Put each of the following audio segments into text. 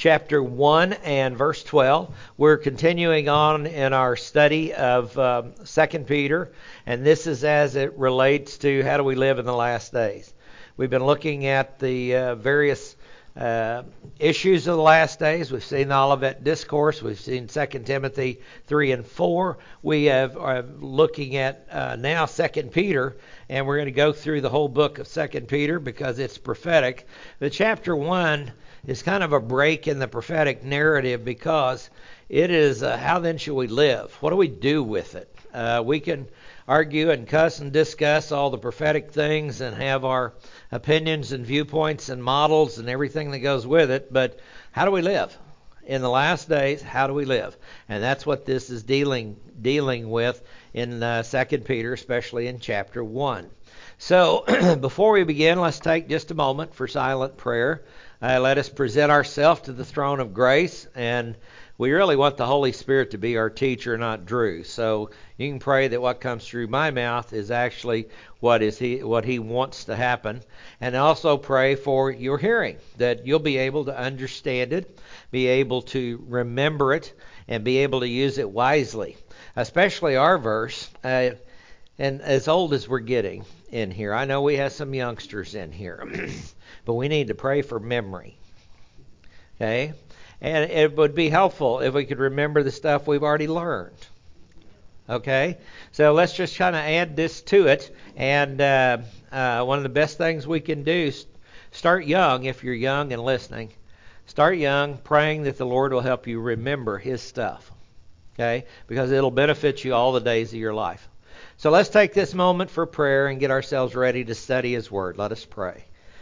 chapter 1 and verse 12. We're continuing on in our study of 2 Peter, and this is as it relates to how do we live in the last days. We've been looking at the various issues of the last days. We've seen the Olivet Discourse. We've seen 2 Timothy 3 and 4. We are looking at now 2 Peter, and we're going to go through the whole book of 2 Peter because it's prophetic. The chapter 1 is kind of a break in the prophetic narrative because it is how then shall we live? What do we do with it? We can argue and cuss and discuss all the prophetic things and have our opinions and viewpoints and models and everything that goes with it, but how do we live? In the last days, how do we live? And that's what this is dealing with in 2 Peter, especially in chapter 1. So before we begin, let's take just a moment for silent prayer. Let us present ourselves to the throne of grace, and we really want the Holy Spirit to be our teacher, not Drew. So you can pray that what comes through my mouth is actually what he wants to happen. And also pray for your hearing, that you'll be able to understand it, be able to remember it, and be able to use it wisely. Especially our verse, and as old as we're getting in here. I know we have some youngsters in here, but we need to pray for memory. Okay? And it would be helpful if we could remember the stuff we've already learned. Okay? So let's just kind of add this to it. And one of the best things we can do, start young if you're young and listening. Start young, praying that the Lord will help you remember His stuff. Okay? Because it'll benefit you all the days of your life. So let's take this moment for prayer and get ourselves ready to study His Word. Let us pray.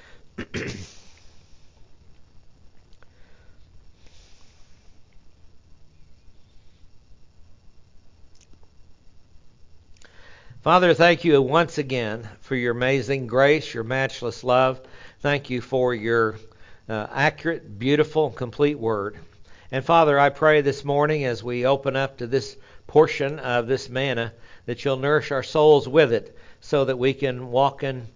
Father, thank you once again for your amazing grace, your matchless love. Thank you for your accurate, beautiful, complete Word. And Father, I pray this morning as we open up to this portion of this manna that you'll nourish our souls with it so that we can walk in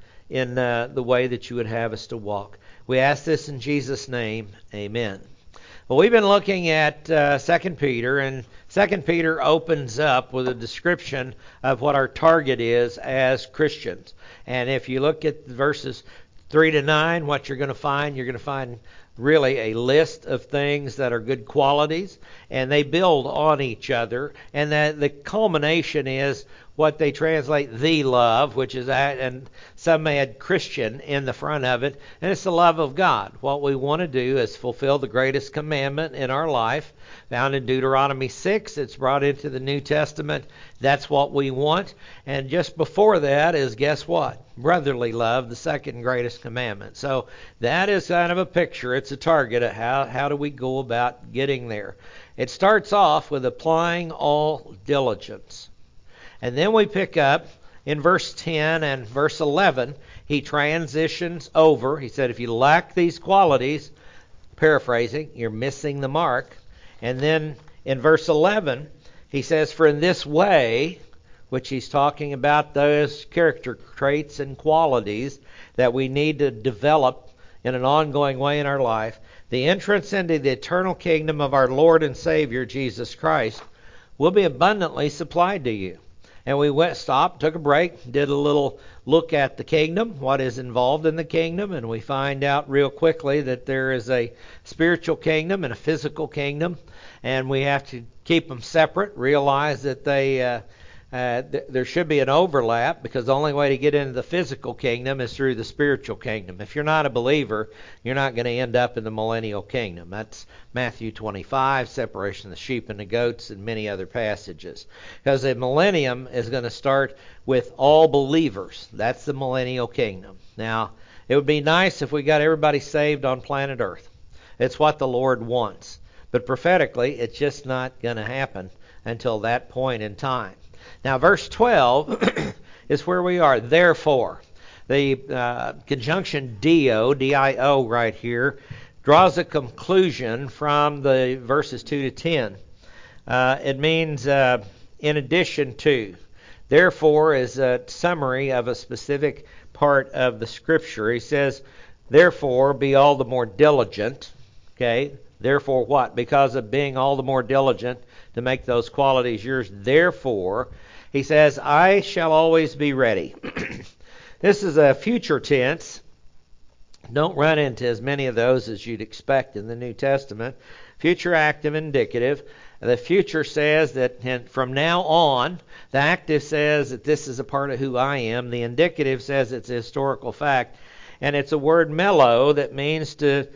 the way that you would have us to walk. We ask this in Jesus' name. Amen. Well, we've been looking at 2 Peter, and 2 Peter opens up with a description of what our target is as Christians. And if you look at verses 3 to 9, what you're going to find really a list of things that are good qualities, and they build on each other. And that the culmination is what they translate the love, which is and some add Christian in the front of it, and it's the love of God. What we want to do is fulfill the greatest commandment in our life, found in Deuteronomy 6. It's brought into the New Testament. That's what we want. And just before that is, guess what? Brotherly love, the second greatest commandment. So that is kind of a picture. It's a target of how do we go about getting there. It starts off with applying all diligence. And then we pick up in verse 10 and verse 11, he transitions over. He said, if you lack these qualities, paraphrasing, you're missing the mark. And then in verse 11, he says, for in this way, which he's talking about those character traits and qualities that we need to develop in an ongoing way in our life, the entrance into the eternal kingdom of our Lord and Savior, Jesus Christ, will be abundantly supplied to you. And we stopped, took a break, did a little look at the kingdom, what is involved in the kingdom, and we find out real quickly that there is a spiritual kingdom and a physical kingdom, and we have to keep them separate, realize that there should be an overlap, because the only way to get into the physical kingdom is through the spiritual kingdom. If you're not a believer, you're not going to end up in the millennial kingdom. That's Matthew 25, separation of the sheep and the goats, and many other passages. Because the millennium is going to start with all believers. That's the millennial kingdom. Now, it would be nice if we got everybody saved on planet Earth. It's what the Lord wants. But prophetically, it's just not going to happen until that point in time. Now, verse 12 is where we are. Therefore, the conjunction D-I-O right here, draws a conclusion from the verses 2 to 10. It means in addition to. Therefore is a summary of a specific part of the Scripture. He says, therefore, be all the more diligent. Okay? Therefore what? Because of being all the more diligent to make those qualities yours. Therefore, he says, I shall always be ready. This is a future tense. Don't run into as many of those as you'd expect in the New Testament. Future active indicative. The future says that from now on, the active says that this is a part of who I am. The indicative says it's a historical fact. And it's a word mello that means that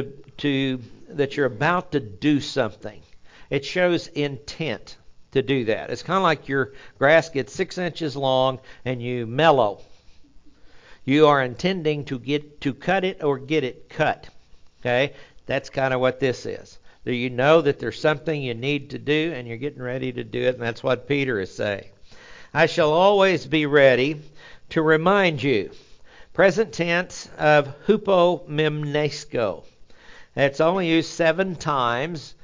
you're about to do something. It shows intent to do that. It's kind of like your grass gets 6 inches long and you mellow. You are intending to cut it or get it cut. Okay? That's kind of what this is. You know that there's something you need to do and you're getting ready to do it, and that's what Peter is saying. I shall always be ready to remind you. Present tense of hupomimnesko. It's only used 7 times.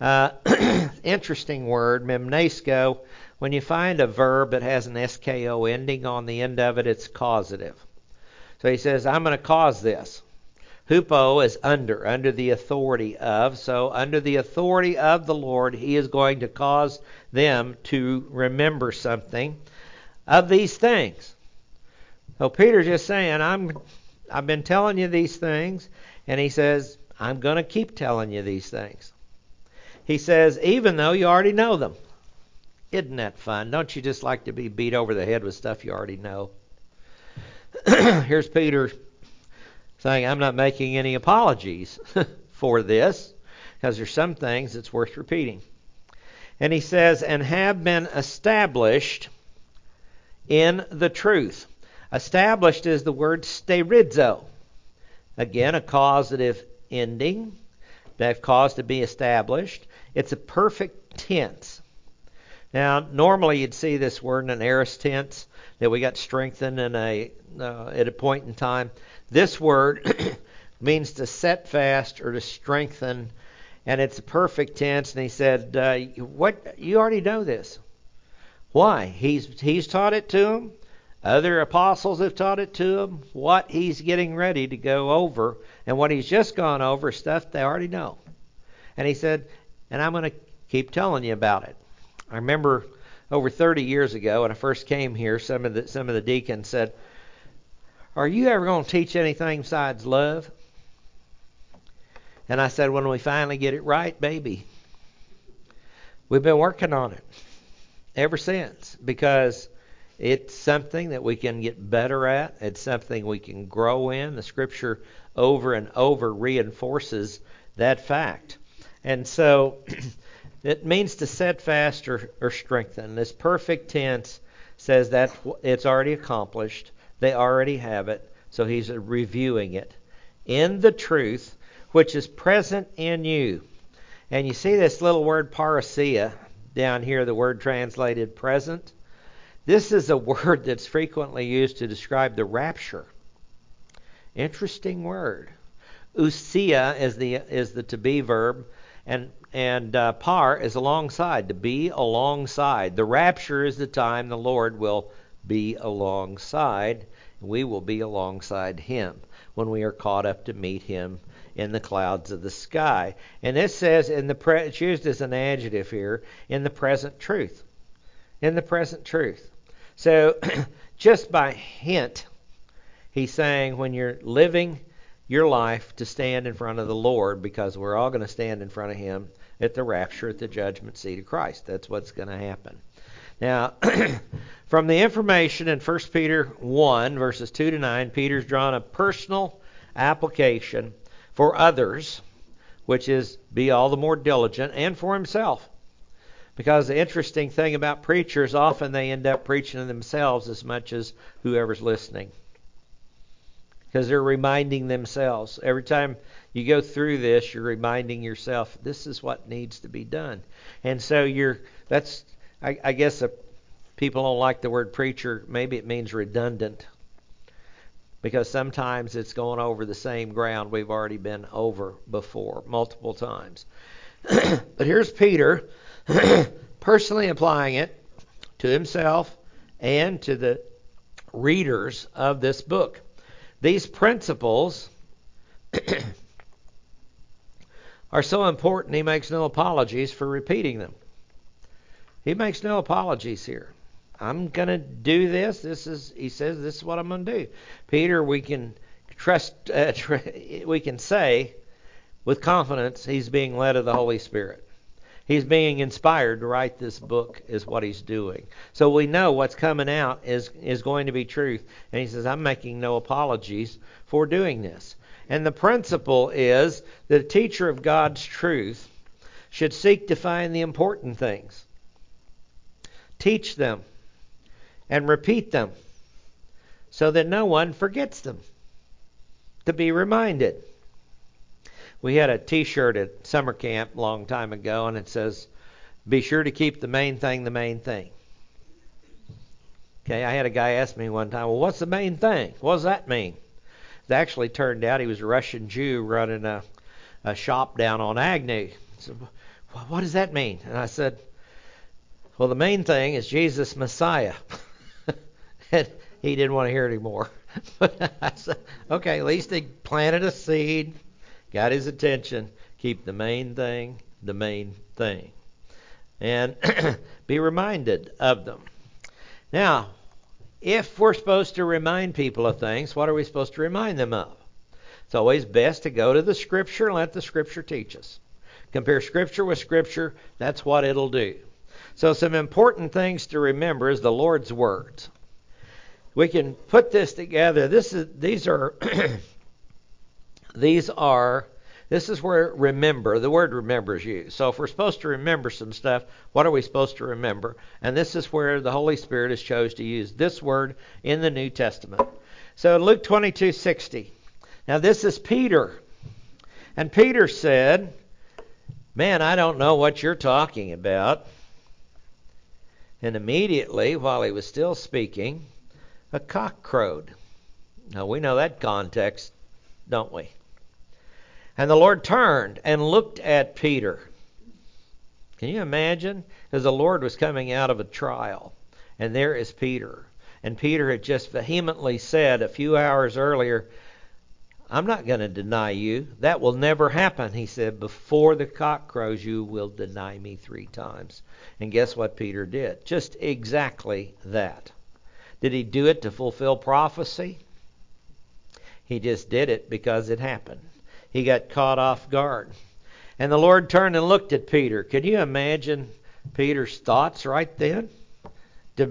Interesting word, mimnesko. When you find a verb that has an SKO ending on the end of it, it's causative. So he says, I'm going to cause this. Hupo is under the authority of. So under the authority of the Lord, he is going to cause them to remember something of these things. So Peter's just saying, I've been telling you these things, and he says, I'm going to keep telling you these things. He says, even though you already know them. Isn't that fun? Don't you just like to be beat over the head with stuff you already know? Here's Peter saying, I'm not making any apologies for this, because there's some things it's worth repeating. And he says, and have been established in the truth. Established is the word sterizo. Again, a causative ending. That cause to be established. It's a perfect tense. Now, normally you'd see this word in an aorist tense, that we got strengthened at a point in time. This word means to set fast or to strengthen, and it's a perfect tense. And he said, "What? You already know this. Why? He's taught it to them. Other apostles have taught it to them. What he's getting ready to go over, and what he's just gone over, is stuff they already know." And he said, "And I'm going to keep telling you about it." I remember over 30 years ago when I first came here, some of the deacons said, "Are you ever going to teach anything besides love?" And I said, "When we finally get it right, baby." We've been working on it ever since, because it's something that we can get better at. It's something we can grow in. The Scripture over and over reinforces that fact. And so it means to set fast or strengthen. This perfect tense says that it's already accomplished. They already have it. So he's reviewing it. In the truth, which is present in you. And you see this little word parousia down here, the word translated present. This is a word that's frequently used to describe the rapture. Interesting word. Ousia is the to be verb, and par is alongside, to be alongside. The rapture is the time the Lord will be alongside. We will be alongside him when we are caught up to meet him in the clouds of the sky. And this says, it's used as an adjective here, in the present truth. In the present truth. So just by hint, he's saying when you're living your life to stand in front of the Lord, because we're all going to stand in front of him at the rapture, at the judgment seat of Christ. That's what's going to happen. Now, from the information in 1 Peter 1, verses 2 to 9, Peter's drawn a personal application for others, which is be all the more diligent, and for himself. Because the interesting thing about preachers, often they end up preaching to themselves as much as whoever's listening. Because they're reminding themselves. Every time you go through this, you're reminding yourself, this is what needs to be done. And so I guess people don't like the word preacher. Maybe it means redundant. Because sometimes it's going over the same ground we've already been over before, multiple times. But here's Peter personally applying it to himself and to the readers of this book. These principles are so important, he makes no apologies for repeating them. He makes no apologies here. I'm going to do this. He says, this is what I'm going to do. Peter, we can we can say with confidence he's being led of the Holy Spirit. He's being inspired to write this book is what he's doing. So we know what's coming out is going to be truth. And he says, I'm making no apologies for doing this. And the principle is that a teacher of God's truth should seek to find the important things, teach them, and repeat them so that no one forgets them, to be reminded. We had a T-shirt at summer camp a long time ago, and it says, be sure to keep the main thing the main thing. Okay, I had a guy ask me one time, well, what's the main thing? What does that mean? It actually turned out he was a Russian Jew running a shop down on Agnew. So, well, what does that mean? And I said, well, the main thing is Jesus Messiah. And he didn't want to hear it anymore. But I said, okay, at least he planted a seed, got his attention. Keep the main thing the main thing. And be reminded of them. Now, if we're supposed to remind people of things, what are we supposed to remind them of? It's always best to go to the Scripture and let the Scripture teach us. Compare Scripture with Scripture, that's what it'll do. So some important things to remember is the Lord's words. We can put this together. This is where remember, the word remember is used. So if we're supposed to remember some stuff, what are we supposed to remember? And this is where the Holy Spirit has chose to use this word in the New Testament. So in Luke 22:60. Now this is Peter. And Peter said, man, I don't know what you're talking about. And immediately, while he was still speaking, a cock crowed. Now we know that context, don't we? And the Lord turned and looked at Peter. Can you imagine? Because the Lord was coming out of a trial. And there is Peter. And Peter had just vehemently said a few hours earlier, I'm not going to deny you. That will never happen. He said, before the cock crows, you will deny me 3 times. And guess what Peter did? Just exactly that. Did he do it to fulfill prophecy? He just did it because it happened. He got caught off guard. And the Lord turned and looked at Peter. Could you imagine Peter's thoughts right then? And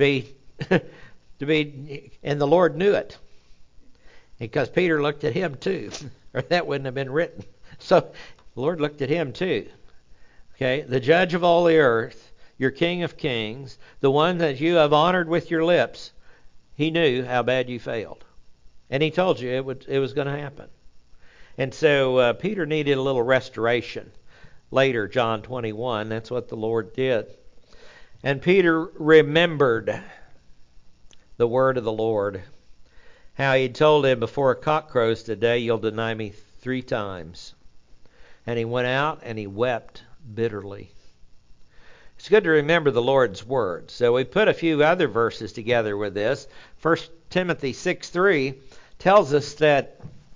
the Lord knew it. Because Peter looked at him too. Or that wouldn't have been written. So the Lord looked at him too. Okay, the judge of all the earth, your King of kings, the one that you have honored with your lips, he knew how bad you failed. And he told you it was going to happen. And so Peter needed a little restoration. Later, John 21, that's what the Lord did. And Peter remembered the word of the Lord. How he told him, before a cock crows today, you'll deny me 3 times. And he went out and he wept bitterly. It's good to remember the Lord's words. So we put a few other verses together with this. 1 Timothy 6:3 tells us that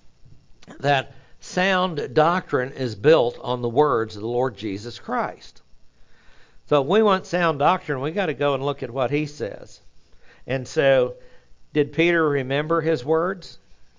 sound doctrine is built on the words of the Lord Jesus Christ. So if we want sound doctrine, we got to go and look at what he says. And so, did Peter remember his words?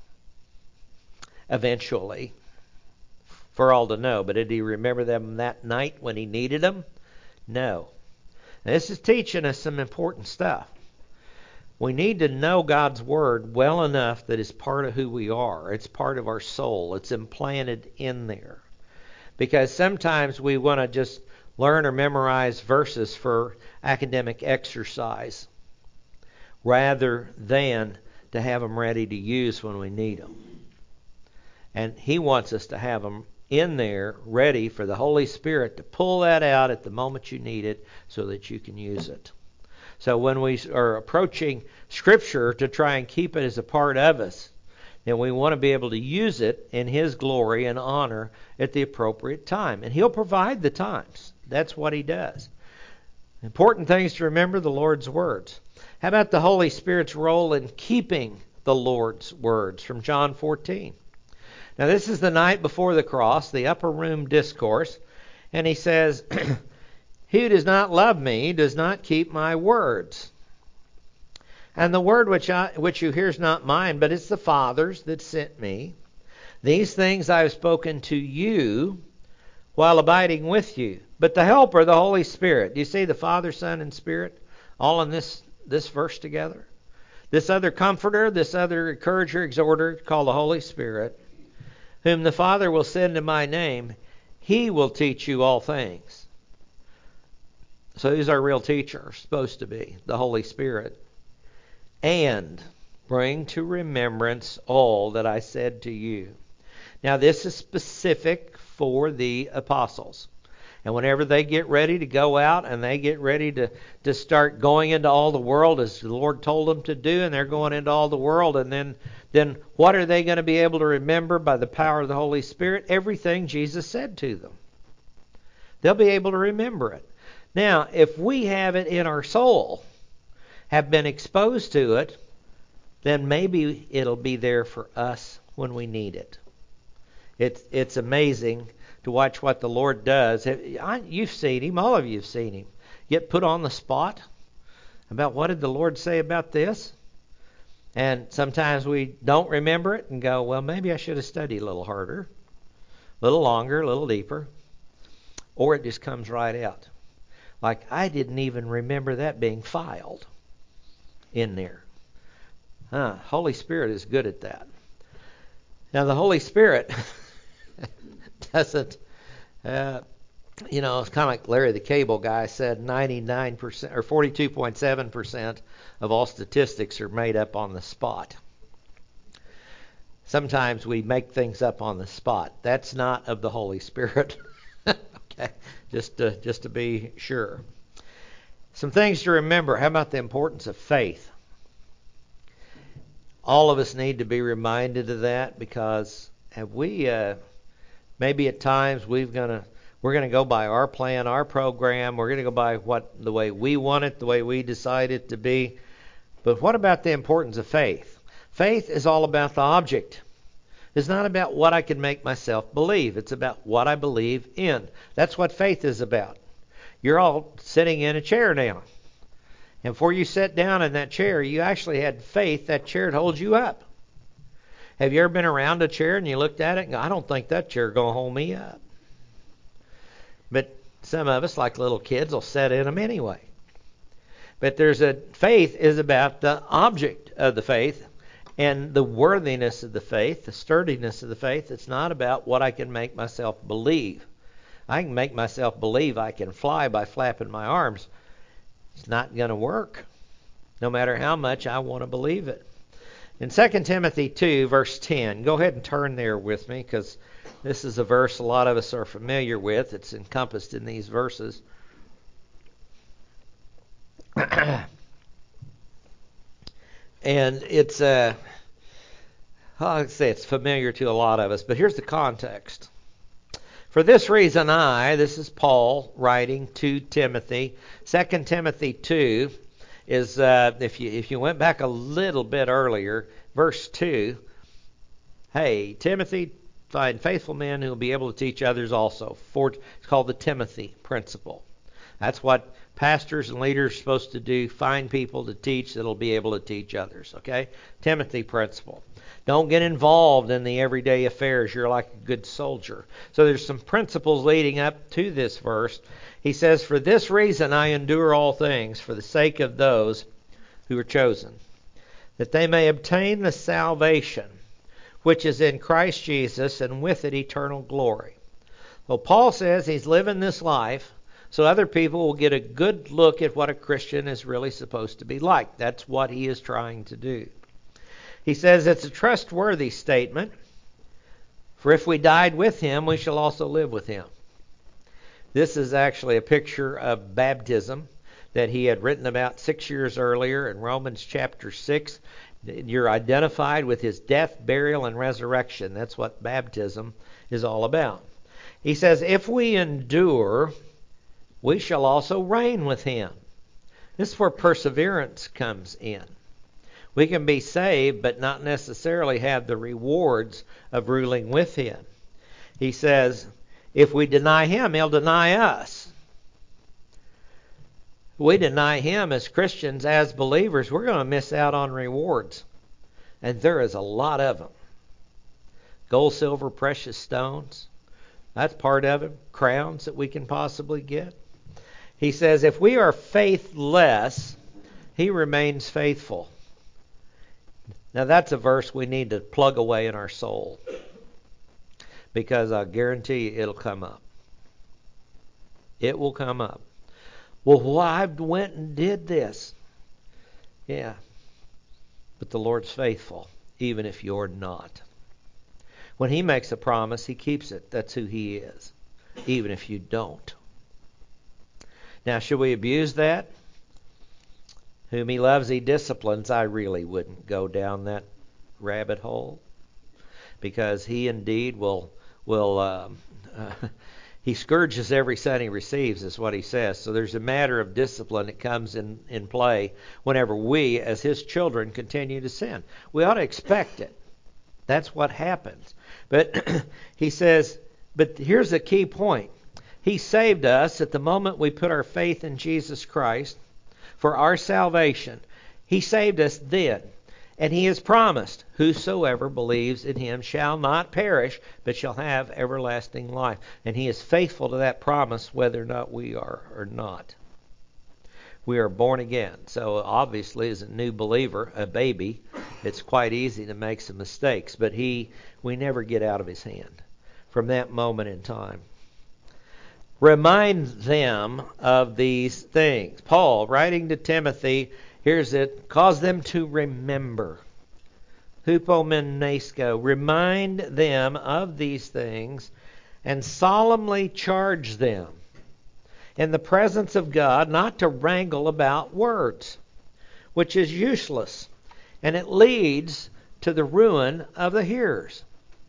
Eventually, for all to know. But did he remember them that night when he needed them? No. Now, this is teaching us some important stuff. We need to know God's Word well enough that it's part of who we are. It's part of our soul. It's implanted in there. Because sometimes we want to just learn or memorize verses for academic exercise rather than to have them ready to use when we need them. And He wants us to have them in there ready for the Holy Spirit to pull that out at the moment you need it so that you can use it. So when we are approaching Scripture to try and keep it as a part of us, then we want to be able to use it in His glory and honor at the appropriate time. And He'll provide the times. That's what He does. Important things to remember, the Lord's words. How about the Holy Spirit's role in keeping the Lord's words from John 14? Now this is the night before the cross, the upper room discourse. And he says, he who does not love me does not keep my words. And the word which you hear is not mine, but it's the Father's that sent me. These things I have spoken to you while abiding with you. But the Helper, the Holy Spirit. Do you see the Father, Son, and Spirit all in this verse together? This other Comforter, this other Encourager, Exhorter, called the Holy Spirit, whom the Father will send in my name, He will teach you all things. So who's our real teacher? Supposed to be the Holy Spirit. And bring to remembrance all that I said to you. Now this is specific for the apostles. And whenever they get ready to go out and they get ready to start going into all the world as the Lord told them to do, and they're going into all the world, and then what are they going to be able to remember by the power of the Holy Spirit? Everything Jesus said to them. They'll be able to remember it. Now, if we have it in our soul, have been exposed to it, then maybe it'll be there for us when we need it. It's amazing to watch what the Lord does. You've seen Him, all of you have seen Him. Get put on the spot about what did the Lord say about this? And sometimes we don't remember it and go, well, maybe I should have studied a little harder, a little longer, a little deeper. Or it just comes right out. Like, I didn't even remember that being filed in there. Holy Spirit is good at that. Now, the Holy Spirit doesn't, it's kind of like Larry the Cable Guy said, 99% or 42.7% of all statistics are made up on the spot. Sometimes we make things up on the spot. That's not of the Holy Spirit. Okay, just to be sure. Some things to remember. How about the importance of faith? All of us need to be reminded of that, because have we maybe at times we're going to go by our plan, our program. We're going to go by the way we want it, the way we decide it to be. But what about the importance of faith? Faith is all about the object. It's not about what I can make myself believe. It's about what I believe in. That's what faith is about. You're all sitting in a chair now. And before you sat down in that chair, you actually had faith that chair to hold you up. Have you ever been around a chair and you looked at it and go, I don't think that chair is going to hold me up? But some of us, like little kids, will sit in them anyway. But faith is about the object of the faith and the worthiness of the faith, the sturdiness of the faith. It's not about what I can make myself believe. I can make myself believe I can fly by flapping my arms. It's not going to work, no matter how much I want to believe it. In 2 Timothy 2, verse 10, go ahead and turn there with me, because this is a verse a lot of us are familiar with. It's encompassed in these verses. And it's, I'd say it's familiar to a lot of us, but here's the context. For this reason this is Paul writing to Timothy. 2 Timothy 2 is, if you went back a little bit earlier, verse 2, hey, Timothy, find faithful men who will be able to teach others also. It's called the Timothy principle. That's what pastors and leaders are supposed to do, find people to teach that will be able to teach others, okay? Timothy principle. Don't get involved in the everyday affairs. You're like a good soldier. So there's some principles leading up to this verse. He says, for this reason I endure all things for the sake of those who are chosen, that they may obtain the salvation which is in Christ Jesus, and with it eternal glory. Well, Paul says he's living this life so other people will get a good look at what a Christian is really supposed to be like. That's what he is trying to do. He says it's a trustworthy statement, for if we died with him, we shall also live with him. This is actually a picture of baptism that he had written about 6 years earlier in Romans chapter 6. You're identified with his death, burial, and resurrection. That's what baptism is all about. He says, if we endure, we shall also reign with him. This is where perseverance comes in. We can be saved, but not necessarily have the rewards of ruling with Him. He says, if we deny Him, He'll deny us. If we deny Him as Christians, as believers, we're going to miss out on rewards. And there is a lot of them. Gold, silver, precious stones. That's part of it. Crowns that we can possibly get. He says, if we are faithless, He remains faithful. Now that's a verse we need to plug away in our soul. Because I guarantee you it'll come up. It will come up. Well, I went and did this. Yeah. But the Lord's faithful, even if you're not. When He makes a promise, He keeps it. That's who He is, even if you don't. Now, should we abuse that? Whom He loves, He disciplines. I really wouldn't go down that rabbit hole, because He indeed will He scourges every son He receives, is what He says. So there's a matter of discipline that comes in play whenever we, as His children, continue to sin. We ought to expect it. That's what happens. But He says, but here's the key point. He saved us at the moment we put our faith in Jesus Christ for our salvation. He saved us then. And He has promised, whosoever believes in Him shall not perish, but shall have everlasting life. And He is faithful to that promise, whether or not we are or not. We are born again. So obviously, as a new believer, a baby, it's quite easy to make some mistakes. But we never get out of His hand from that moment in time. Remind them of these things. Paul, writing to Timothy, here's it. Cause them to remember. Hupomenesko. Remind them of these things and solemnly charge them in the presence of God not to wrangle about words, which is useless, and it leads to the ruin of the hearers.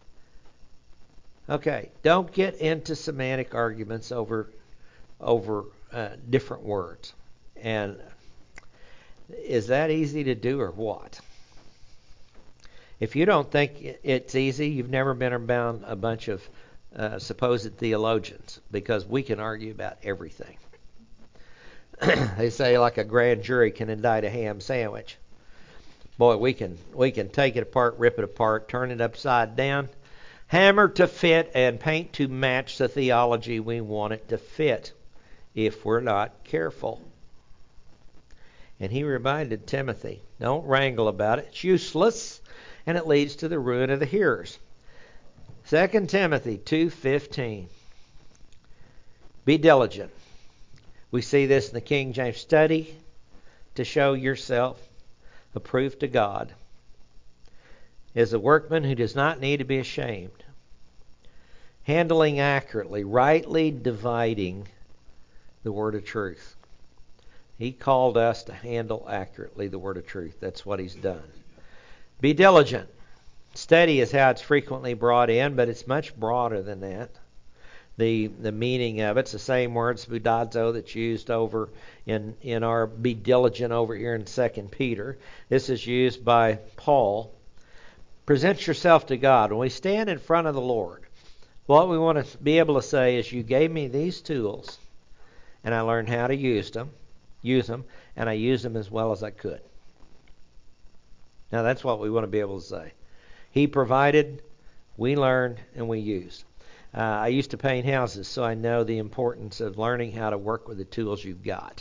Okay, don't get into semantic arguments over different words. And is that easy to do or what? If you don't think it's easy, you've never been around a bunch of supposed theologians, because we can argue about everything. They say like a grand jury can indict a ham sandwich. Boy, we can take it apart, rip it apart, turn it upside down, hammer to fit, and paint to match the theology we want it to fit, if we're not careful. And he reminded Timothy, don't wrangle about it. It's useless, and it leads to the ruin of the hearers. 2 Timothy 2:15. Be diligent. We see this in the King James. Study to show yourself approved to God, is a workman who does not need to be ashamed, handling accurately, rightly dividing the word of truth. He called us to handle accurately the word of truth. That's what He's done. Be diligent. Steady is how it's frequently brought in, but it's much broader than that. The meaning of it's the same word, spoudazo, that's used over in our be diligent over here in 2 Peter. This is used by Paul. Present yourself to God. When we stand in front of the Lord, what we want to be able to say is, you gave me these tools, and I learned how to use them, and I used them as well as I could. Now that's what we want to be able to say. He provided, we learned, and we used. I used to paint houses, so I know the importance of learning how to work with the tools you've got.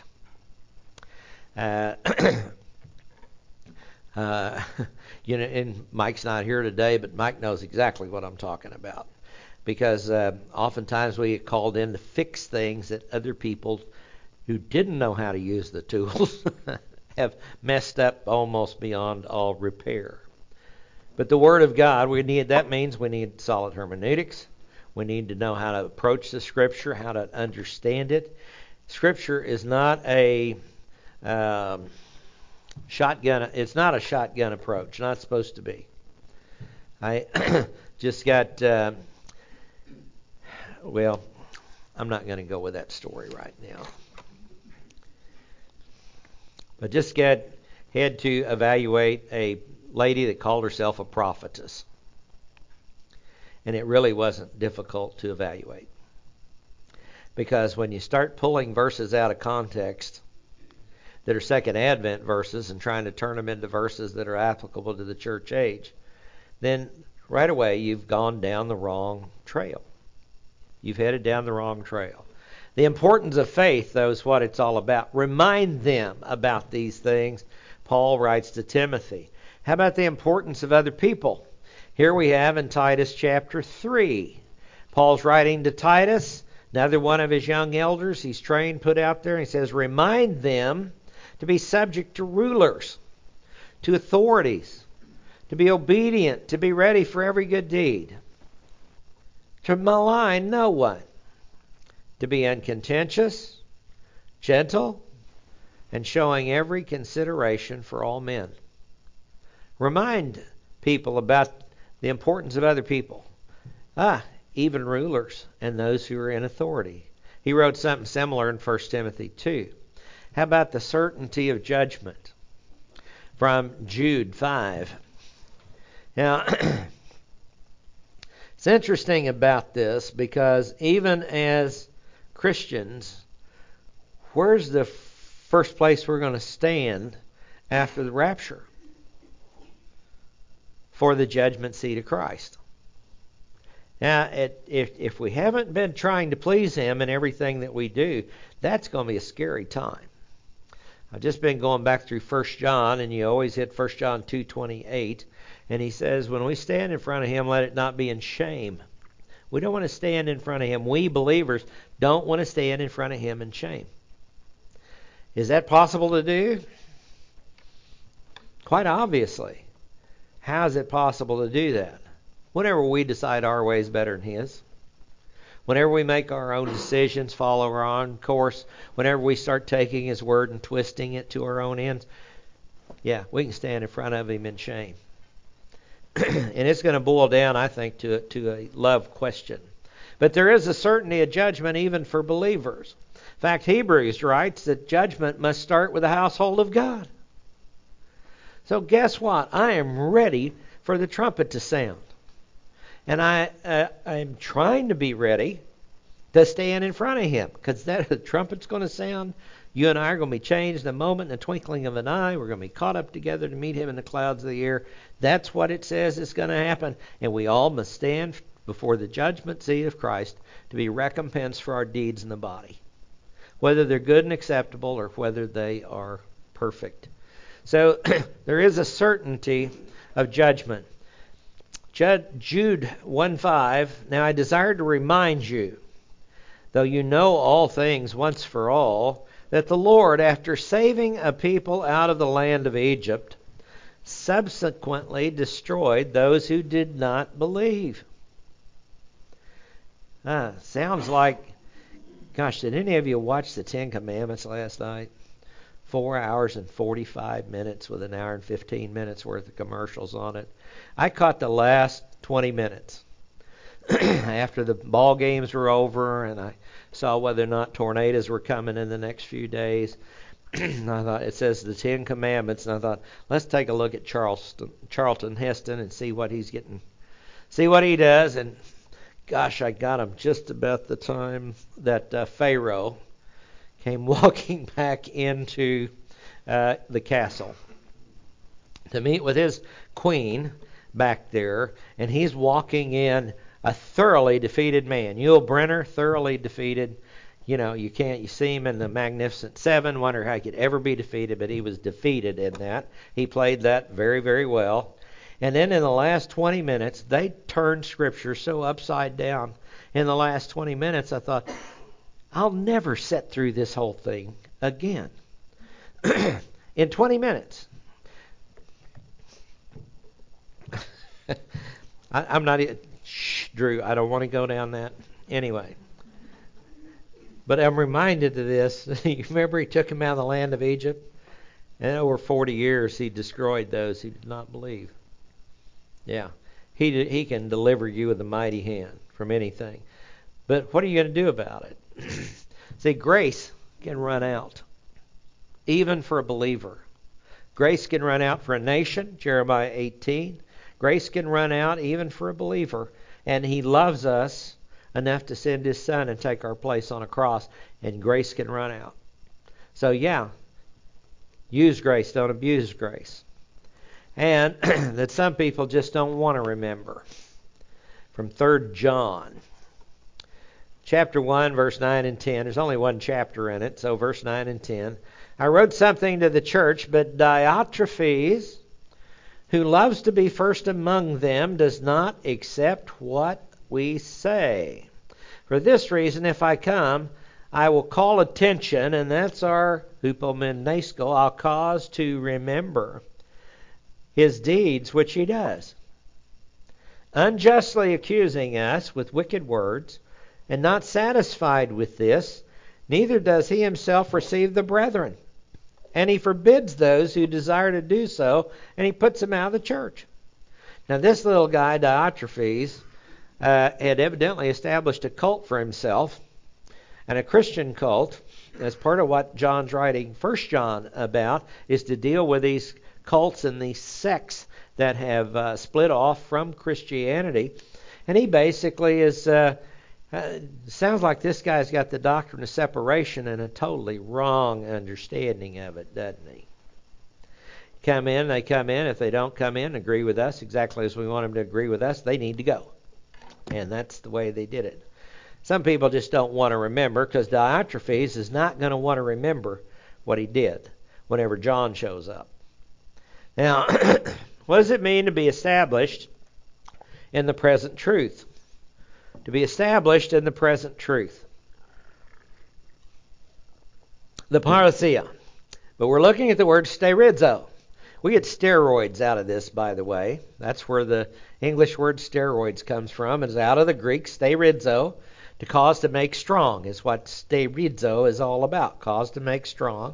And Mike's not here today, but Mike knows exactly what I'm talking about. Because oftentimes we get called in to fix things that other people who didn't know how to use the tools have messed up almost beyond all repair. But the Word of God, that means we need solid hermeneutics. We need to know how to approach the Scripture, how to understand it. Scripture is not a shotgun. It's not a shotgun approach. Not supposed to be. I just got. Well, I'm not going to go with that story right now. But just got had to evaluate a lady that called herself a prophetess. And it really wasn't difficult to evaluate. Because when you start pulling verses out of context that are Second Advent verses and trying to turn them into verses that are applicable to the church age, then right away you've gone down the wrong trail. You've headed down the wrong trail. The importance of faith, though, is what it's all about. Remind them about these things, Paul writes to Timothy. How about the importance of other people? Here we have in Titus chapter 3. Paul's writing to Titus, another one of his young elders. He's trained, put out there. And he says, remind them to be subject to rulers, to authorities, to be obedient, to be ready for every good deed, to malign no one, to be uncontentious, gentle, and showing every consideration for all men. Remind people about the importance of other people. Even rulers and those who are in authority. He wrote something similar in 1 Timothy 2. How about the certainty of judgment? From Jude 5. Now, it's interesting about this because even as Christians, where's the first place we're going to stand after the rapture? For the judgment seat of Christ. Now, if we haven't been trying to please Him in everything that we do, that's going to be a scary time. I've just been going back through 1 John, and you always hit 1 John 2:28, and he says, when we stand in front of Him, let it not be in shame. We don't want to stand in front of Him. We believers don't want to stand in front of Him in shame. Is that possible to do? Quite obviously. How is it possible to do that? Whenever we decide our way is better than His. Whenever we make our own decisions, follow our own course. Whenever we start taking His word and twisting it to our own ends. Yeah, we can stand in front of Him in shame. And it's going to boil down, I think, to a love question. But there is a certainty of judgment even for believers. In fact, Hebrews writes that judgment must start with the household of God. So guess what? I am ready for the trumpet to sound. And I'm trying to be ready to stand in front of Him. Because the trumpet's going to sound. You and I are going to be changed in a moment, in the twinkling of an eye. We're going to be caught up together to meet Him in the clouds of the air. That's what it says is going to happen. And we all must stand before the judgment seat of Christ to be recompensed for our deeds in the body. Whether they're good and acceptable or whether they are perfect. So there is a certainty of judgment. Jude 1:5, now I desire to remind you, though you know all things once for all, that the Lord, after saving a people out of the land of Egypt, subsequently destroyed those who did not believe. Sounds like, gosh, did any of you watch the Ten Commandments last night? 4 hours and 45 minutes with an hour and 15 minutes worth of commercials on it. I caught the last 20 minutes after the ball games were over and I saw whether or not tornadoes were coming in the next few days. I thought, it says the Ten Commandments, and I thought, let's take a look at Charlton Heston and see what he's getting, see what he does. And gosh, I got him just about the time that Pharaoh came walking back into the castle to meet with his queen back there, and he's walking in a thoroughly defeated man. Yul Brynner, thoroughly defeated. You know, you see him in the Magnificent Seven, wonder how he could ever be defeated, but he was defeated in that. He played that very, very well. And then in the last 20 minutes, they turned Scripture so upside down. In the last 20 minutes, I thought, I'll never sit through this whole thing again. In 20 minutes. I'm not... Shh, Drew, I don't want to go down that. Anyway. But I'm reminded of this. You remember he took him out of the land of Egypt? And over 40 years he destroyed those who did not believe. Yeah. He can deliver you with a mighty hand from anything. But what are you going to do about it? See, grace can run out. Even for a believer. Grace can run out for a nation, Jeremiah 18. Grace can run out even for a believer. And He loves us enough to send His Son and take our place on a cross. And grace can run out. So yeah, use grace, don't abuse grace. And that some people just don't want to remember. From 3 John. Chapter 1, verse 9 and 10. There's only one chapter in it, so verse 9 and 10. I wrote something to the church, but Diotrephes, who loves to be first among them, does not accept what we say. For this reason, if I come, I will call attention, and that's our hupomnesko, I'll cause to remember his deeds which he does, unjustly accusing us with wicked words, and not satisfied with this, neither does he himself receive the brethren. And he forbids those who desire to do so, and he puts them out of the church. Now this little guy, Diotrephes, had evidently established a cult for himself, and a Christian cult. As part of what John's writing 1 John about, is to deal with these cults and these sects that have split off from Christianity. And he basically is... sounds like this guy's got the doctrine of separation and a totally wrong understanding of it, doesn't he? They come in. If they don't come in and agree with us exactly as we want them to agree with us, they need to go. And that's the way they did it. Some people just don't want to remember, because Diotrephes is not going to want to remember what he did whenever John shows up. Now, what does it mean to be established in the present truth? To be established in the present truth. The parousia. But we're looking at the word sterizo. We get steroids out of this, by the way. That's where the English word steroids comes from. It's out of the Greek sterizo, to cause to make strong, is what sterizo is all about. Cause to make strong.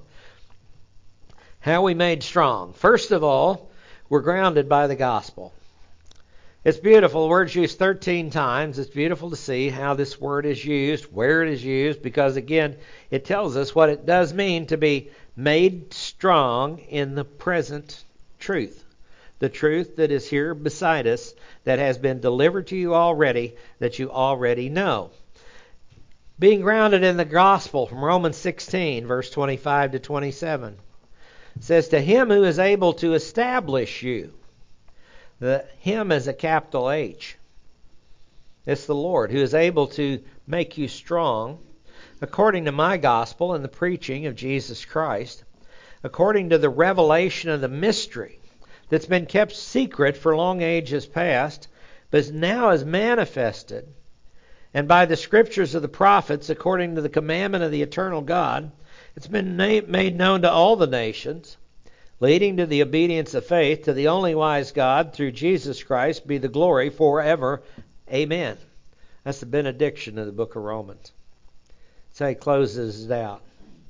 How are we made strong? First of all, we're grounded by the gospel. It's beautiful. The word's used 13 times. It's beautiful to see how this word is used, where it is used, because again, it tells us what it does mean to be made strong in the present truth. The truth that is here beside us, that has been delivered to you already, that you already know. Being grounded in the gospel from Romans 16, verse 25 to 27. It says, to him who is able to establish you. The him is a capital H. It's the Lord who is able to make you strong, according to my gospel and the preaching of Jesus Christ, according to the revelation of the mystery that's been kept secret for long ages past, but now is manifested, and by the scriptures of the prophets, according to the commandment of the eternal God, it's been made known to all the nations, leading to the obedience of faith, to the only wise God, through Jesus Christ, be the glory forever. Amen. That's the benediction of the book of Romans. That's how he closes it out.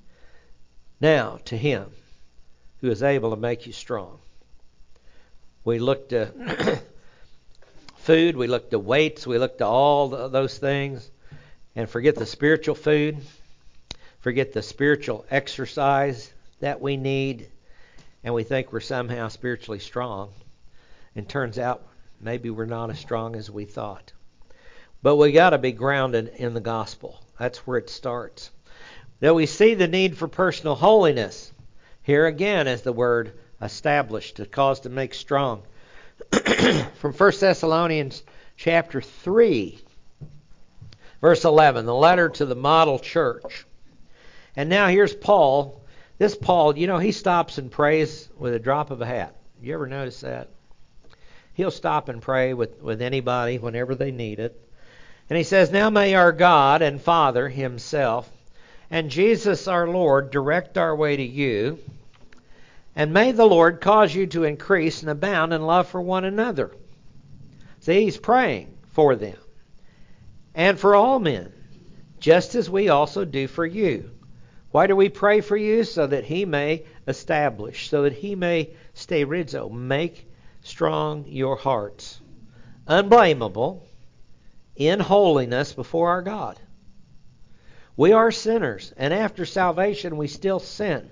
Now, to him who is able to make you strong. We look to food, we look to weights, we look to all those things, and forget the spiritual food, forget the spiritual exercise that we need, and we think we're somehow spiritually strong. And turns out maybe we're not as strong as we thought. But we got to be grounded in the gospel. That's where it starts. Now we see the need for personal holiness. Here again is the word established, to cause to make strong. From 1 Thessalonians chapter 3, verse 11, the letter to the model church. And now here's Paul. This Paul, he stops and prays with a drop of a hat. You ever notice that? He'll stop and pray with anybody whenever they need it. And he says, now may our God and Father himself and Jesus our Lord direct our way to you. And may the Lord cause you to increase and abound in love for one another. See, he's praying for them. And for all men, just as we also do for you. Why do we pray for you? So that he may establish, so that he may sterizo, make strong your hearts, unblameable in holiness before our God. We are sinners, and after salvation we still sin.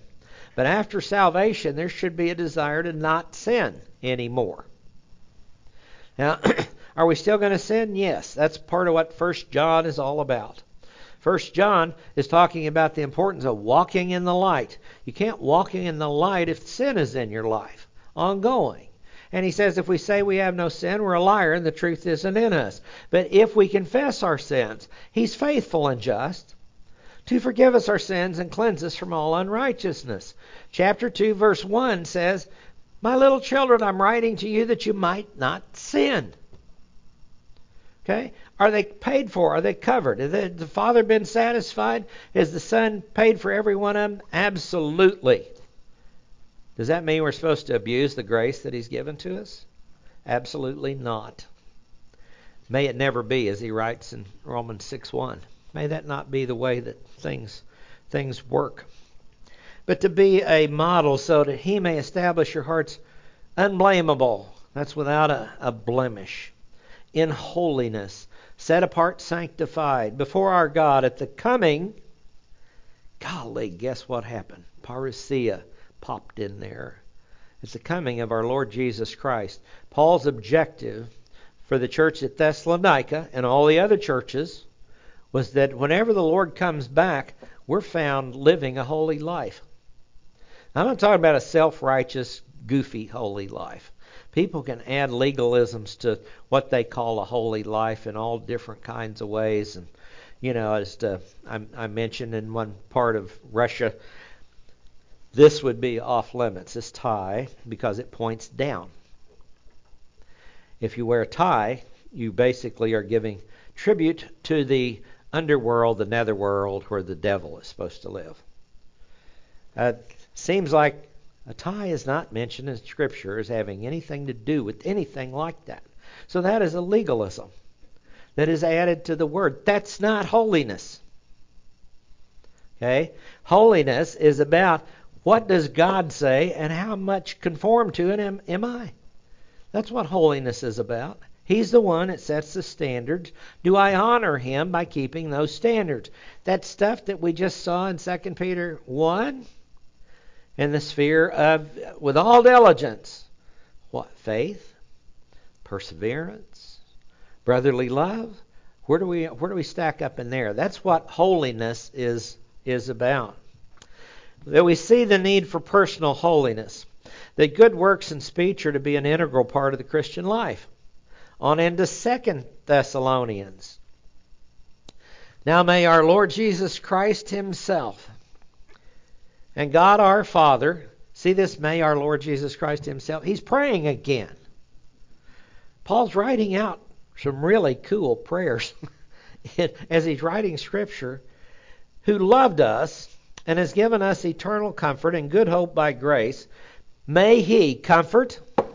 But after salvation, there should be a desire to not sin anymore. Now, are we still going to sin? Yes. That's part of what 1 John is all about. 1 John is talking about the importance of walking in the light. You can't walk in the light if sin is in your life, ongoing. And he says if we say we have no sin, we're a liar and the truth isn't in us. But if we confess our sins, he's faithful and just to forgive us our sins and cleanse us from all unrighteousness. Chapter 2, verse 1 says, "My little children, I'm writing to you that you might not sin." Okay? Are they paid for? Are they covered? Has the Father been satisfied? Has the Son paid for every one of them? Absolutely. Does that mean we're supposed to abuse the grace that he's given to us? Absolutely not. May it never be, as he writes in Romans 6:1. May that not be the way that things work. But to be a model so that he may establish your hearts unblameable. That's without a blemish. In holiness, set apart, sanctified, before our God at the coming. Golly, guess what happened? Parousia popped in there. It's the coming of our Lord Jesus Christ. Paul's objective for the church at Thessalonica and all the other churches was that whenever the Lord comes back, we're found living a holy life. I'm not talking about a self-righteous, goofy, holy life. People can add legalisms to what they call a holy life in all different kinds of ways. And, as I mentioned in one part of Russia, this would be off limits, this tie, because it points down. If you wear a tie, you basically are giving tribute to the underworld, the netherworld, where the devil is supposed to live. Seems like a tie is not mentioned in Scripture as having anything to do with anything like that. So that is a legalism that is added to the word. That's not holiness. Okay? Holiness is about what does God say and how much conform to it am I. That's what holiness is about. He's the one that sets the standards. Do I honor him by keeping those standards? That stuff that we just saw in 2 Peter 1, in the sphere of, with all diligence, what? Faith, perseverance, brotherly love. Where do we stack up in there? That's what holiness is about. That we see the need for personal holiness. That good works and speech are to be an integral part of the Christian life. On into 2 Thessalonians. Now may our Lord Jesus Christ himself and God our Father, see this, may our Lord Jesus Christ himself, he's praying again. Paul's writing out some really cool prayers as he's writing Scripture, who loved us and has given us eternal comfort and good hope by grace. May he comfort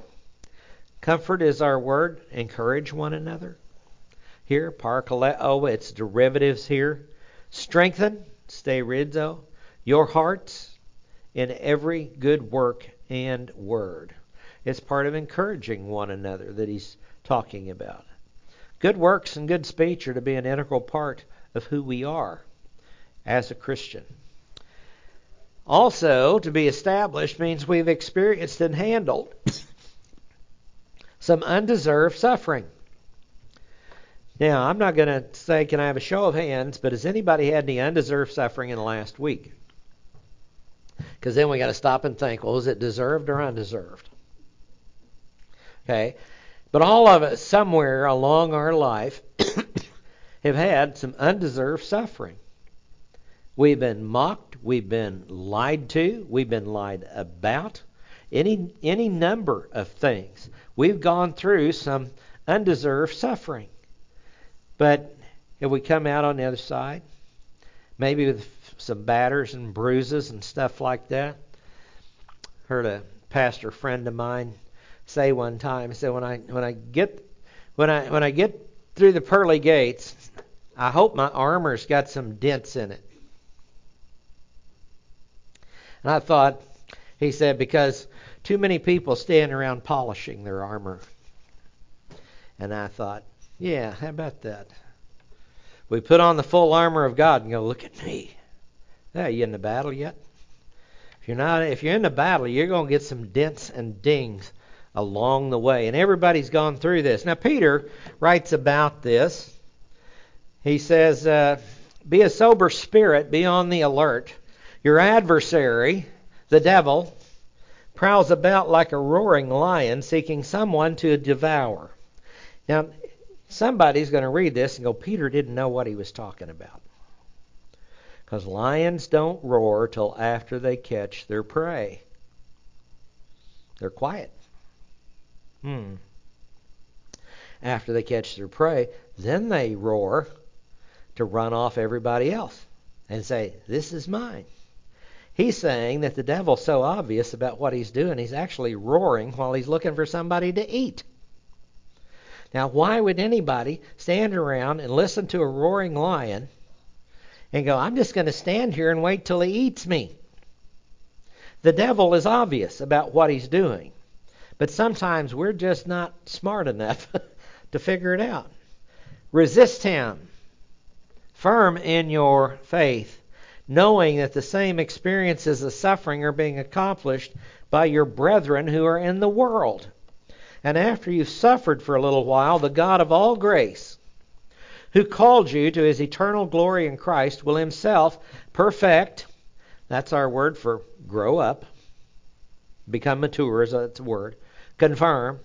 is our word, encourage one another. Here, parkaleo, its derivatives here. Strengthen, steirizo, your hearts in every good work and word. It's part of encouraging one another that he's talking about. Good works and good speech are to be an integral part of who we are as a Christian. Also, to be established means we've experienced and handled some undeserved suffering. Now, I'm not going to say, can I have a show of hands, but has anybody had any undeserved suffering in the last week? Because then we got to stop and think, well, is it deserved or undeserved? Okay. But all of us somewhere along our life have had some undeserved suffering. We've been mocked. We've been lied to. We've been lied about. Any number of things. We've gone through some undeserved suffering. But have we come out on the other side? Maybe with some batters and bruises and stuff like that. Heard a pastor friend of mine say one time, he said, when I get through the pearly gates, I hope my armor's got some dents in it. And I thought, he said, because too many people stand around polishing their armor. And I thought, yeah, how about that? We put on the full armor of God and go, look at me. Yeah, you in the battle yet? If you're in the battle, you're going to get some dents and dings along the way. And everybody's gone through this. Now, Peter writes about this. He says, be a sober spirit, be on the alert. Your adversary, the devil, prowls about like a roaring lion seeking someone to devour. Now, somebody's going to read this and go, Peter didn't know what he was talking about. Because lions don't roar till after they catch their prey. They're quiet. After they catch their prey, then they roar to run off everybody else and say, this is mine. He's saying that the devil's so obvious about what he's doing, he's actually roaring while he's looking for somebody to eat. Now, why would anybody stand around and listen to a roaring lion and go, I'm just going to stand here and wait till he eats me? The devil is obvious about what he's doing, but sometimes we're just not smart enough to figure it out. Resist him, firm in your faith, knowing that the same experiences of suffering are being accomplished by your brethren who are in the world. And after you've suffered for a little while, the God of all grace, who called you to his eternal glory in Christ, will himself perfect, that's our word for grow up, become mature is that word, confirm,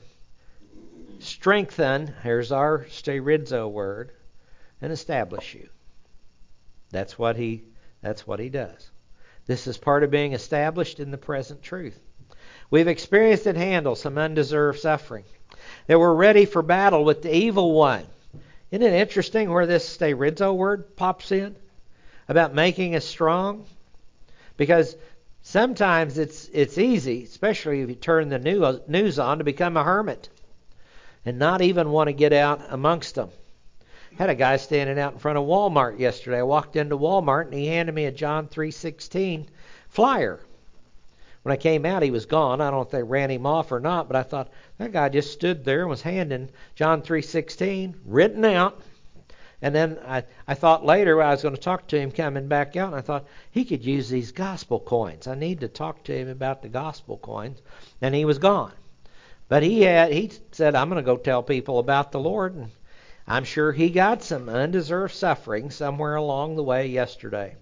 strengthen, here's our sterizo word, and establish you. That's what he does. This is part of being established in the present truth. We've experienced and handled some undeserved suffering. That we're ready for battle with the evil one. Isn't it interesting where this sterizo word pops in? About making us strong? Because sometimes it's easy, especially if you turn the news on, to become a hermit and not even want to get out amongst them. I had a guy standing out in front of Walmart yesterday. I walked into Walmart and he handed me a John 3:16 flyer. When I came out, he was gone. I don't know if they ran him off or not, but I thought, that guy just stood there and was handing John 3:16 written out. And then I thought later I was going to talk to him coming back out, and I thought he could use these gospel coins. I need to talk to him about the gospel coins. And he was gone. But he said, I'm going to go tell people about the Lord. And I'm sure he got some undeserved suffering somewhere along the way yesterday.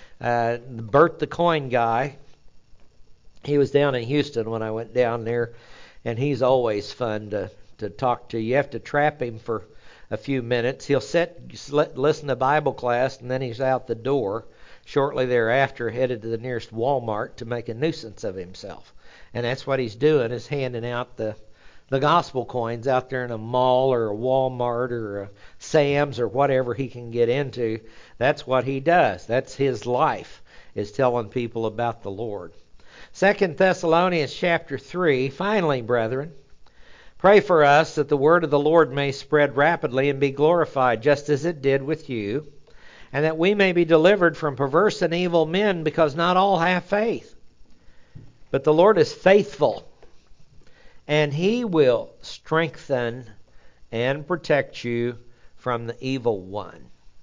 Bert the coin guy, he was down in Houston when I went down there, and he's always fun to talk to. You have to trap him for a few minutes. He'll listen to Bible class, and then he's out the door shortly thereafter, headed to the nearest Walmart to make a nuisance of himself. And that's what he's doing, is handing out the gospel coins out there in a mall or a Walmart or a Sam's or whatever he can get into. That's what he does. That's his life, is telling people about the Lord. 2 Thessalonians chapter 3, finally, brethren, pray for us that the word of the Lord may spread rapidly and be glorified, just as it did with you, and that we may be delivered from perverse and evil men, because not all have faith. But the Lord is faithful, and he will strengthen and protect you from the evil one.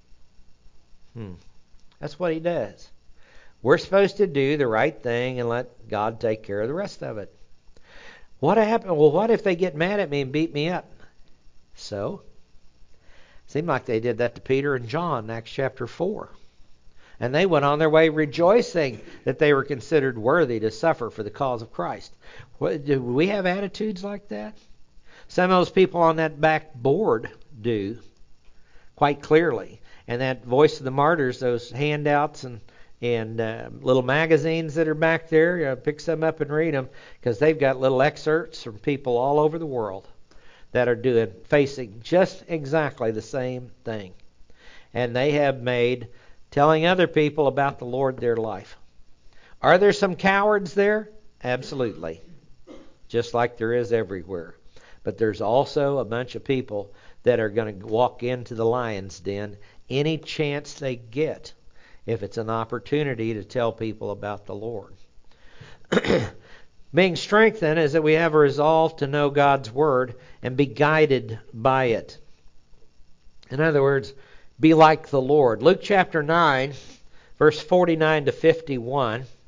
That's what he does. We're supposed to do the right thing and let God take care of the rest of it. What happened? Well, what if they get mad at me and beat me up? So? Seemed like they did that to Peter and John in Acts chapter 4. And they went on their way rejoicing that they were considered worthy to suffer for the cause of Christ. Do we have attitudes like that? Some of those people on that back board do, quite clearly. And that Voice of the Martyrs, those handouts and little magazines that are back there, pick some up and read them, because they've got little excerpts from people all over the world that are facing just exactly the same thing. And they have made telling other people about the Lord their life. Are there some cowards there? Absolutely. Just like there is everywhere. But there's also a bunch of people that are going to walk into the lion's den any chance they get, if it's an opportunity to tell people about the Lord. Being strengthened is that we have a resolve to know God's Word and be guided by it. In other words, be like the Lord. Luke chapter 9, verse 49 to 51.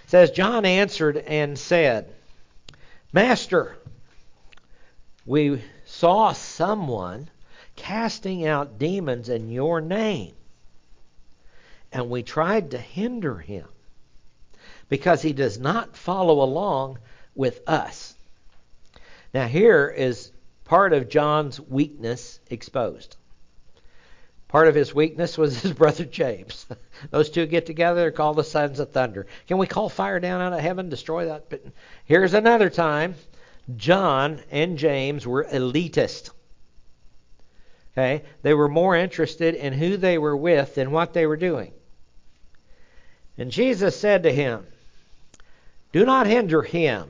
It says, John answered and said, Master, we saw someone casting out demons in your name, and we tried to hinder him because he does not follow along with us. Now here is part of John's weakness exposed. Part of his weakness was his brother James. Those two get together, they're called the sons of thunder. Can we call fire down out of heaven, destroy that? But here's another time. John and James were elitist. Okay? They were more interested in who they were with than what they were doing. And Jesus said to him, do not hinder him,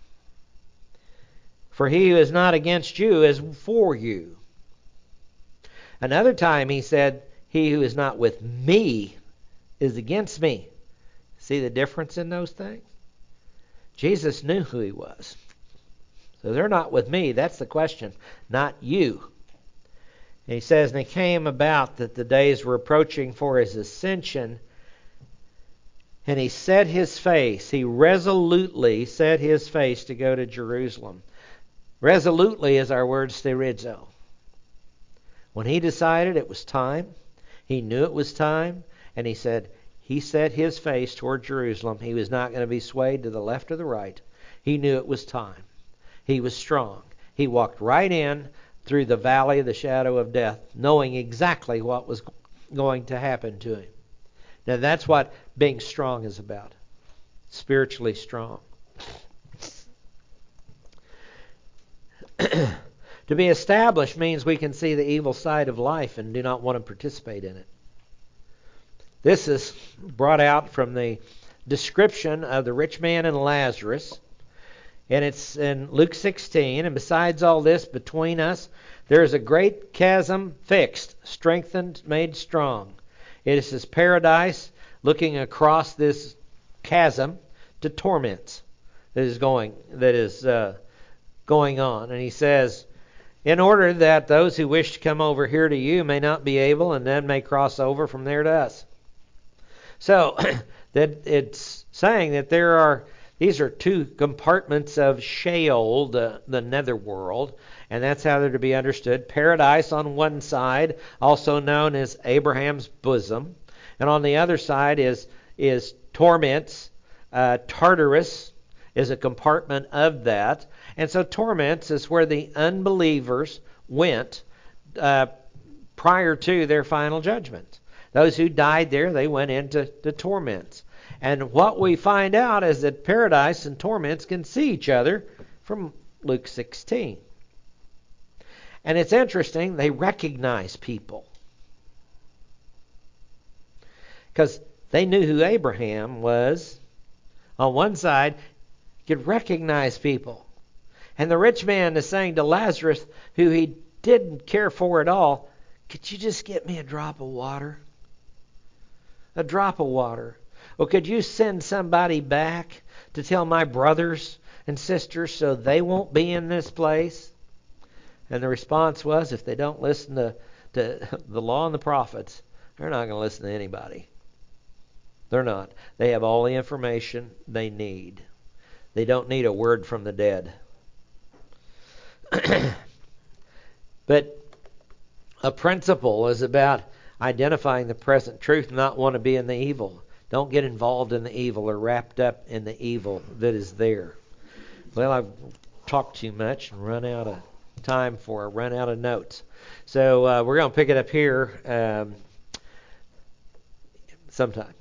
for he who is not against you is for you. Another time he said, he who is not with me is against me. See the difference in those things? Jesus knew who he was. So they're not with me. That's the question, not you. And he says, and it came about that the days were approaching for his ascension, and he set his face, he resolutely set his face to go to Jerusalem. Resolutely is our word sterizo. When he decided it was time, he knew it was time, and he said he set his face toward Jerusalem. He was not going to be swayed to the left or the right. He knew it was time. He was strong. He walked right in through the valley of the shadow of death, knowing exactly what was going to happen to him. Now that's what being strong is about. Spiritually strong. To be established means we can see the evil side of life and do not want to participate in it. This is brought out from the description of the rich man and Lazarus. And it's in Luke 16. And besides all this, between us, there is a great chasm fixed, strengthened, made strong. It is his paradise looking across this chasm to torments that is going on. And he says, in order that those who wish to come over here to you may not be able, and then may cross over from there to us. So that it's saying that these are two compartments of Sheol, the netherworld, and that's how they're to be understood. Paradise on one side, also known as Abraham's bosom, and on the other side is torments. Tartarus is a compartment of that. And so torments is where the unbelievers went prior to their final judgment. Those who died there, they went into the torments. And what we find out is that paradise and torments can see each other from Luke 16. And it's interesting, they recognize people. Because they knew who Abraham was. On one side, you could recognize people. And the rich man is saying to Lazarus, who he didn't care for at all, could you just get me a drop of water? A drop of water. Or could you send somebody back to tell my brothers and sisters so they won't be in this place? And the response was, if they don't listen to the law and the prophets, they're not going to listen to anybody. They're not. They have all the information they need. They don't need a word from the dead. But a principle is about identifying the present truth and not want to be in the evil. Don't get involved in the evil or wrapped up in the evil that is there. Well, I've talked too much and run out of notes. So we're going to pick it up here sometime.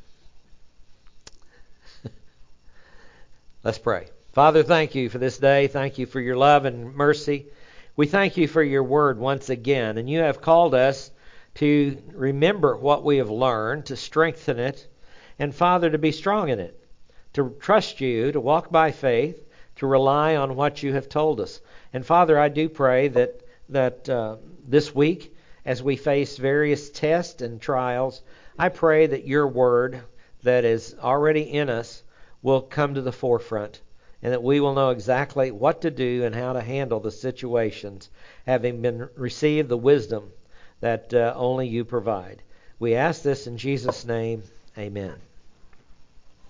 Let's pray. Father, thank you for this day. Thank you for your love and mercy. We thank you for your word once again. And you have called us to remember what we have learned, to strengthen it, and Father, to be strong in it, to trust you, to walk by faith, to rely on what you have told us. And Father, I do pray that this week, as we face various tests and trials, I pray that your word that is already in us will come to the forefront, and that we will know exactly what to do and how to handle the situations, having received the wisdom that only you provide. We ask this in Jesus' name. Amen.